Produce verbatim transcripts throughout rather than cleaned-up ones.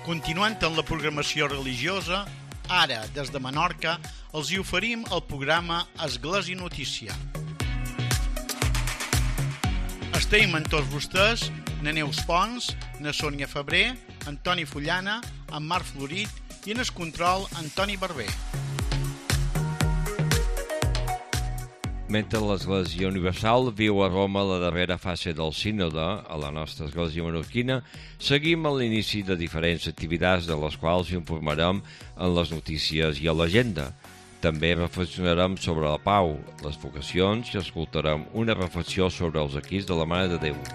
Continuant amb la programació religiosa, ara, des de Menorca, els hi oferim el programa Església Notícia. Estem amb tots vostès, na Neus Pons, na Sònia Febrer, Antoni Fullana, en Marc Florit i en el control Antoni Barber. Mentre l'Església Universal viu a Roma la darrera fase del sínode, a la nostra Església menorquina, seguim a l'inici de diferents activitats de les quals informarem en les notícies i a l'agenda. També reflexionarem sobre la pau, les vocacions i escoltarem una reflexió sobre els equips de la Mare de Déu.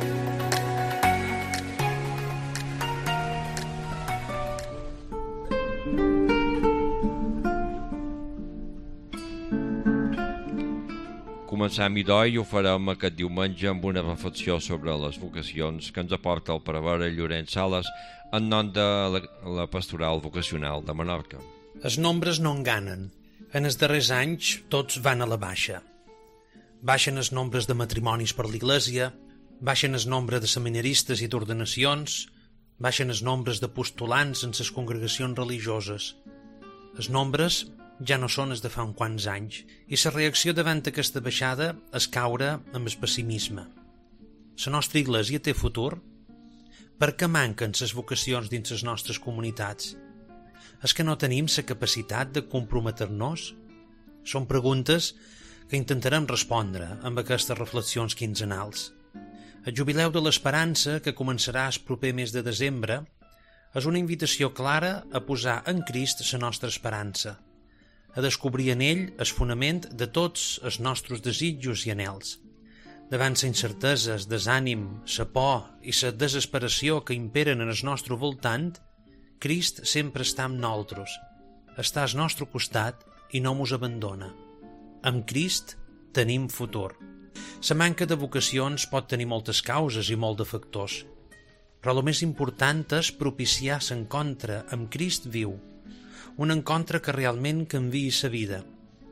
Començam idò i ho farem aquest diumenge amb una reflexió sobre les vocacions que ens aporta el prevere Llorenç Sales en nom de la, la Pastoral Vocacional de Menorca. Els nombres no enganen. En els darrers anys tots van a la baixa. Baixen els nombres de matrimonis per l'Iglésia, baixen el nombre de seminaristes i d'ordenacions, baixen els nombres de postulants en les congregacions religioses. Els nombres ja no són els de fa uns quants anys, i la reacció davant aquesta baixada és caure amb el pessimisme. La nostra Iglésia té futur? Per què manquen les vocacions dins les nostres comunitats? És que no tenim la capacitat de comprometer-nos? Són preguntes que intentarem respondre amb aquestes reflexions quinzenals. El Jubileu de l'Esperança, que començarà el proper mes de desembre, és una invitació clara a posar en Crist la nostra esperança, a descobrir en ell el fonament de tots els nostres desitjos i anhels. Davant la incertesa, el desànim, la por i la desesperació que imperen en el nostre voltant, Crist sempre està amb nosaltres, està al nostre costat i no mos abandona. Amb Crist tenim futur. La manca de vocacions pot tenir moltes causes i molts de factors, però el més important és propiciar l'encontre amb Crist viu, un encontre que realment canviï la vida.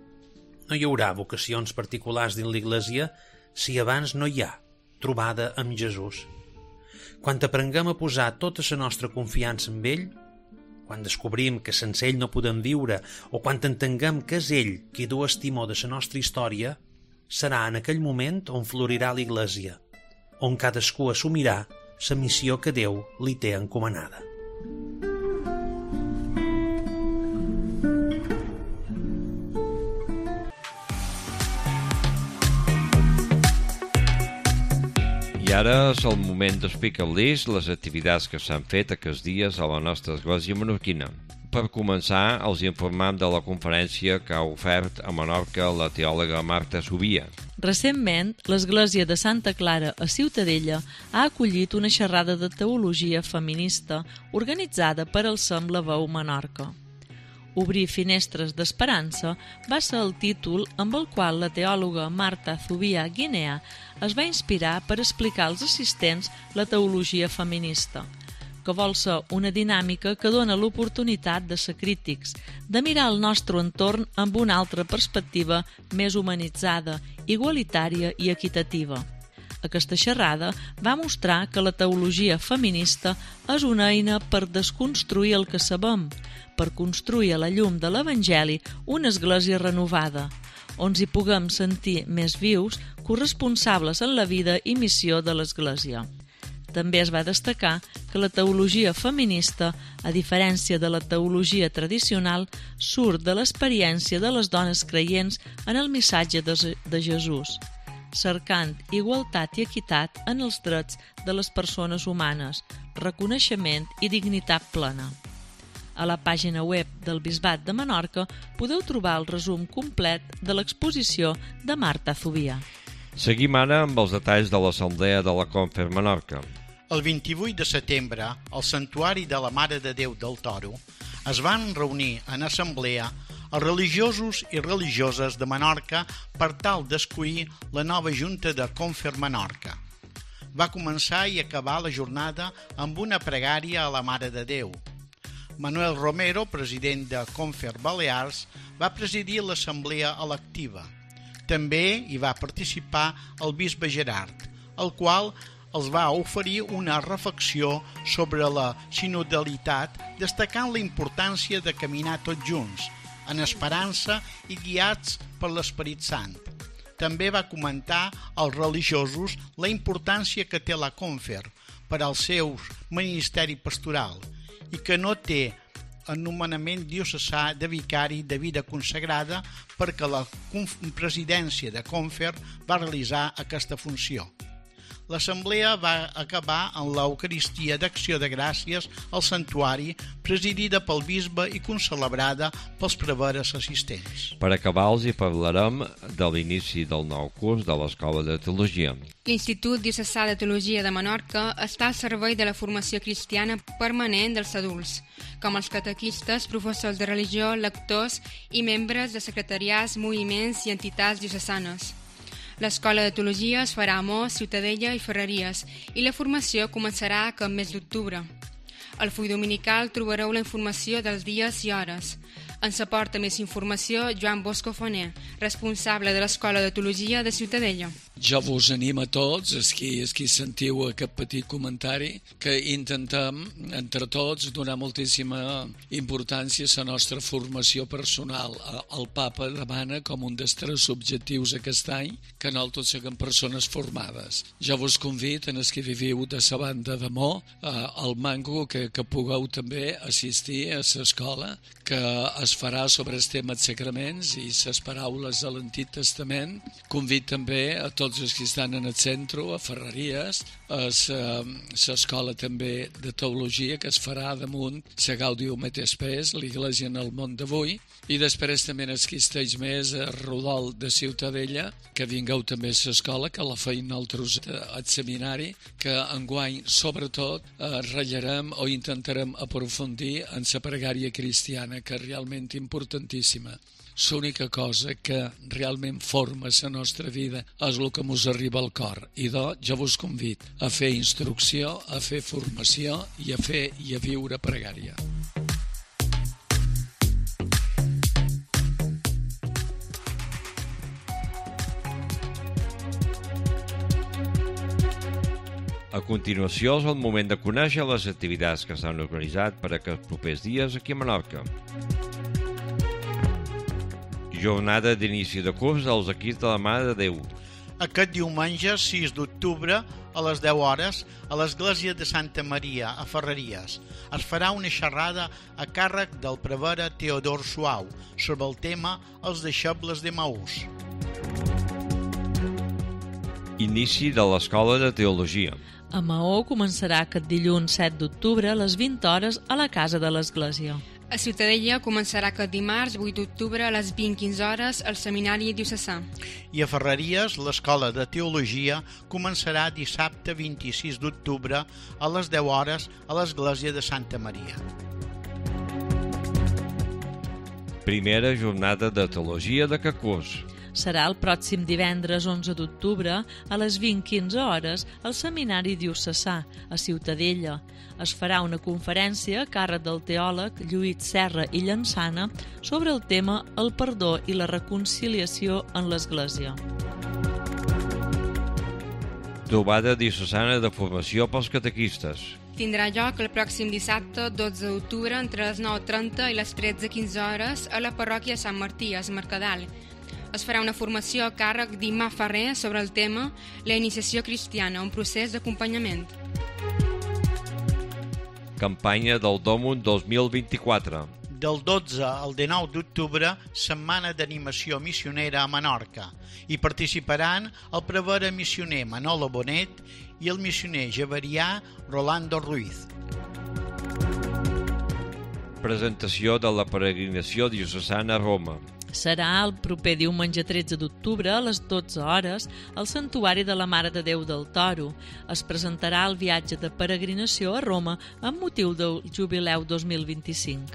No hi haurà vocacions particulars dins l'Iglésia si abans no hi ha trobada amb Jesús. Quan aprenguem a posar tota la nostra confiança en ell, quan descobrim que sense ell no podem viure o quan entenguem que és ell qui du el timó de la nostra història, serà en aquell moment on florirà l'Iglésia, on cadascú assumirà la missió que Déu li té encomanada. I ara és el moment d'explicar-los les activitats que s'han fet aquests dies a la nostra Església menorquina. Per començar, els informem de la conferència que ha ofert a Menorca la teòloga Marta Subia. Recentment, l'Església de Santa Clara a Ciutadella ha acollit una xerrada de teologia feminista organitzada per el SEM La Veu Menorca. Obrir finestres d'esperança va ser el títol amb el qual la teòloga Marta Subia Guinea es va inspirar per explicar als assistents la teologia feminista, que vol ser una dinàmica que dona l'oportunitat de ser crítics, de mirar el nostre entorn amb una altra perspectiva més humanitzada, igualitària i equitativa. Aquesta xerrada va mostrar que la teologia feminista és una eina per desconstruir el que sabem, per construir a la llum de l'Evangeli una església renovada, on hi puguem sentir més vius, corresponsables en la vida i missió de l'església. També es va destacar que la teologia feminista, a diferència de la teologia tradicional, surt de l'experiència de les dones creients en el missatge de, de Jesús, cercant igualtat i equitat en els drets de les persones humanes, reconeixement i dignitat plena. A la pàgina web del Bisbat de Menorca podeu trobar el resum complet de l'exposició de Marta Subia. Seguim ara amb els detalls de l'Assemblea de la Confer Menorca. El vint-i-vuit de setembre, al Santuari de la Mare de Déu del Toro, es van reunir en assemblea els religiosos i religioses de Menorca per tal d'escollir la nova Junta de Confer Menorca. Va començar i acabar la jornada amb una pregària a la Mare de Déu. Manuel Romero, president de Confer Balears, va presidir l'assemblea electiva. També hi va participar el bisbe Gerard, el qual els va oferir una reflexió sobre la sinodalitat, destacant la importància de caminar tots junts, en esperança i guiats per l'Esperit Sant. També va comentar als religiosos la importància que té la Confer per al seu ministeri pastoral i que no té anomenament diocesà de vicari de vida consagrada perquè la presidència de Confer va realitzar aquesta funció. L'assemblea va acabar en l'Eucaristia d'Acció de Gràcies al santuari, presidida pel bisbe i concelebrada pels preveres assistents. Per acabar, els hi parlarem de l'inici del nou curs de l'Escola de Teologia. L'Institut Diocesà de Teologia de Menorca està al servei de la formació cristiana permanent dels adults, com els catequistes, professors de religió, lectors i membres de secretariats, moviments i entitats diocesanes. L'Escola de Teologia es farà a Mos, Ciutadella i Ferreries i la formació començarà cap mes d'octubre. Al full dominical trobareu la informació dels dies i hores. Ens aporta més informació Joan Bosco Foner, responsable de l'Escola de Teologia de Ciutadella. Jo vos animo a tots, els qui, els qui sentiu aquest petit comentari, que intentem, entre tots, donar moltíssima importància a la nostra formació personal. El Papa demana com un dels tres objectius aquest any que nosaltres siguem persones formades. Jo vos convido, en els que viviu de la banda de Mo, al Mango, que, que pugueu també assistir a l'escola, que es farà sobre el tema dels sacraments i les paraules de l'Antic Testament. Convido també a tots els que estan en el centre, a Ferreries, a l'escola també de teologia que es farà damunt la Gaudium et Spes, l'Iglésia en el món d'avui, i després també els que estigueu més a Rodol de Ciutadella, que vingueu també a l'escola, que la feim nosaltres al seminari, que enguany sobretot ratllarem o intentarem aprofundir en la pregària cristiana, que és realment importantíssima. L'única cosa que realment forma la nostra vida és el que ens arriba al cor. I doncs jo vos convido a fer instrucció, a fer formació i a fer i a viure pregària. A continuació és el moment de conèixer les activitats que s'han organitzat per aquests propers dies aquí a Menorca. Jornada d'inici de curs dels equips de la Mare de Déu. Aquest diumenge, sis d'octubre, a les deu hores, a l'Església de Santa Maria, a Ferreries, es farà una xerrada a càrrec del prevere Teodor Suau sobre el tema Els deixebles d'Emaús. Inici de l'Escola de Teologia. A Maó començarà aquest dilluns set d'octubre a les vint hores a la Casa de l'Església. A Ciutadella començarà aquest dimarts vuit d'octubre a les vint quinze hores al Seminari Diocesà. I a Ferreries, l'Escola de Teologia començarà dissabte vint-i-sis d'octubre a les deu hores a l'Església de Santa Maria. Primera jornada de Teologia de Cacús. Serà el pròxim divendres onze d'octubre a les vint quinze hores al Seminari Diocesà, a Ciutadella. Es farà una conferència a càrrec del teòleg Lluís Serra i Llançana sobre el tema el perdó i la reconciliació en l'Església. Trobada diocesana de formació pels catequistes. Tindrà lloc el pròxim dissabte dotze d'octubre entre les nou trenta i les tretze quinze hores a la parròquia Sant Martí, a Es Mercadal. Es farà una formació a càrrec d'Imà Ferrer sobre el tema La iniciació cristiana, un procés d'acompanyament. Campanya del Dòmund dos mil vint-i-quatre. Del dotze al dinou d'octubre, setmana d'animació missionera a Menorca. Hi participaran el prevere missioner Manolo Bonet i el missioner javerià Rolando Ruiz. Presentació de la peregrinació diocesana a Roma. Serà el proper diumenge tretze d'octubre a les dotze hores al Santuari de la Mare de Déu del Toro. Es presentarà el viatge de peregrinació a Roma amb motiu del Jubileu dos mil vint-i-cinc.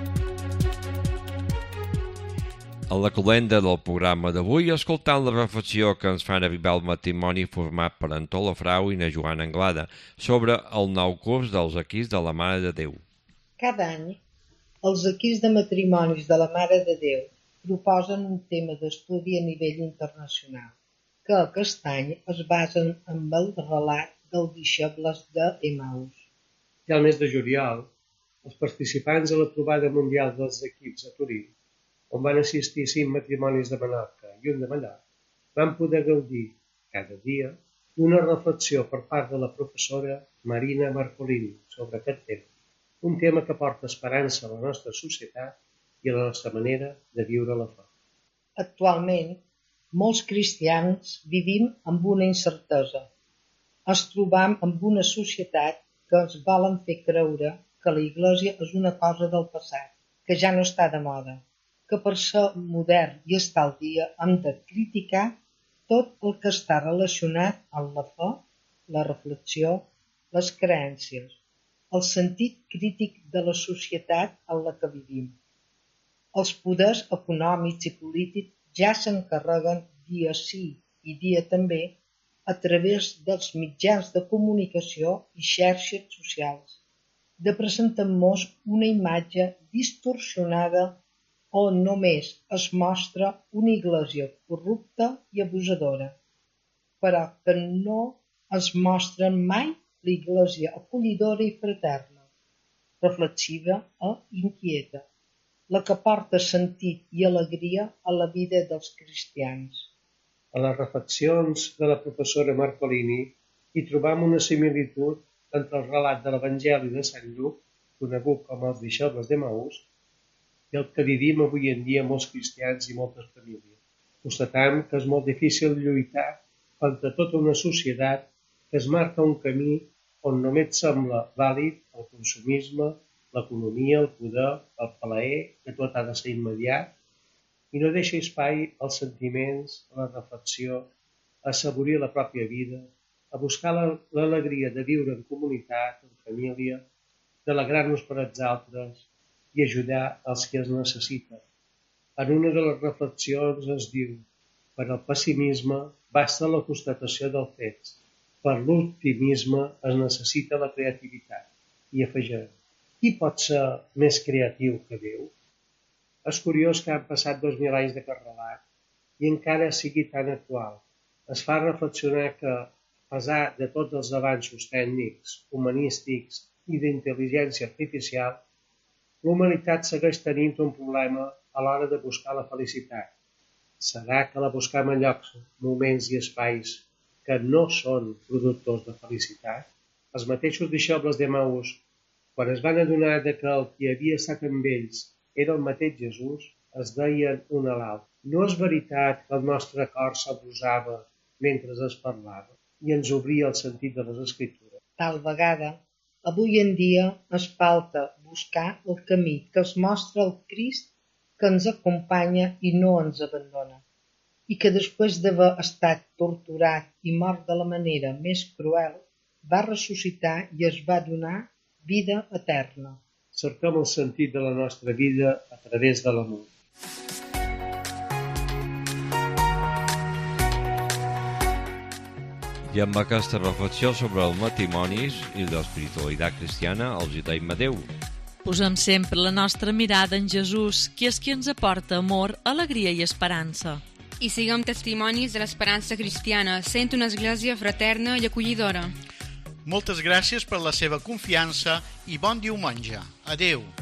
A la calenda del programa d'avui, escoltant la reflexió que ens fan arribar el matrimoni format per Antó Lafrau i na Joana Anglada sobre el nou curs dels equips de la Mare de Déu. Cada any, els equips de matrimonis de la Mare de Déu proposen un tema d'estudi a nivell internacional, que aquest any es basen en el relat dels deixebles d'Emaús. Ja al mes de juliol, els participants a la trobada mundial dels equips a Turí, on van assistir cinc matrimonis de Menorca i un de Mallorca, van poder gaudir, cada dia, d'una reflexió per part de la professora Marina Marcolini sobre aquest tema, un tema que porta esperança a la nostra societat i a la nostra manera de viure la fe. Actualment, molts cristians vivim amb una incertesa. Ens trobam amb una societat que ens volen fer creure que la Iglesia és una cosa del passat, que ja no està de moda, que per ser modern i estar al dia hem de criticar tot el que està relacionat amb la fe, la reflexió, les creences, el sentit crític de la societat en la que vivim. Els poders econòmics i polítics ja s'encarreguen dia sí i dia també a través dels mitjans de comunicació i xarxes socials, de presentar-nos una imatge distorsionada on només es mostra una Iglesia corrupta i abusadora, però que no es mostra mai la Iglesia acollidora i fraterna, reflexiva i inquieta, la que porta sentit i alegria a la vida dels cristians. A les reflexions de la professora Marcolini hi trobam una similitud entre el relat de l'Evangeli de Sant Lluc, conegut com els deixebles d'Emaús, i el que vivim avui en dia molts cristians i moltes famílies. Constatam que és molt difícil lluitar contra tota una societat que es marca un camí on només sembla vàlid el consumisme, l'economia, el poder, el plaer, que tot ha de ser immediat, i no deixa espai als sentiments, a la reflexió, a assaborir la pròpia vida, a buscar l'alegria de viure en comunitat, en família, d'alegrar-nos per als altres i ajudar els que es necessiten. En una de les reflexions es diu: per al pessimisme basta la constatació dels fets, per l'optimisme es necessita la creativitat. I afegeix: qui pot ser més creatiu que Déu? És curiós que han passat dos mil anys d'aquest relat i encara sigui tan actual. Es fa reflexionar que, a pesar de tots els avanços tècnics, humanístics i d'intel·ligència artificial, la humanitat segueix tenint un problema a l'hora de buscar la felicitat. Serà que la buscam a llocs, moments i espais que no són productors de felicitat? Els mateixos deixebles d'Emaús, quan es van adonar que el qui havia estat amb ells era el mateix Jesús, es deien un a l'altre: no és veritat que el nostre cor s'abusava mentre es parlava i ens obria el sentit de les Escritures. Tal vegada, avui en dia ens falta buscar el camí que ens mostra el Crist que ens acompanya i no ens abandona, i que després d'haver estat torturat i mort de la manera més cruel, va ressuscitar i es va donar vida eterna. Cerquem el sentit de la nostra vida a través de l'amor. I amb aquesta reflexió sobre els matrimonis i l'espiritualitat cristiana els hi deim adeu. Posem sempre la nostra mirada en Jesús, qui és qui ens aporta amor, alegria i esperança. I siguem testimonis de l'esperança cristiana, sent una església fraterna i acollidora. Moltes gràcies per la seva confiança i bon diumenge. Adeu.